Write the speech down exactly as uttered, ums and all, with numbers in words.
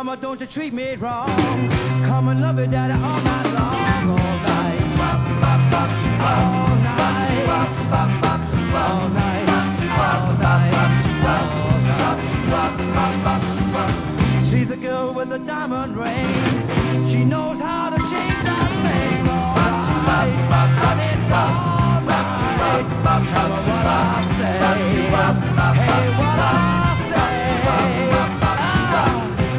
Mama, don't you treat me wrong. Come and love it, Daddy, all night long, all night, all night, all night, all night, all night. She's the girl with the diamond ring. She knows how to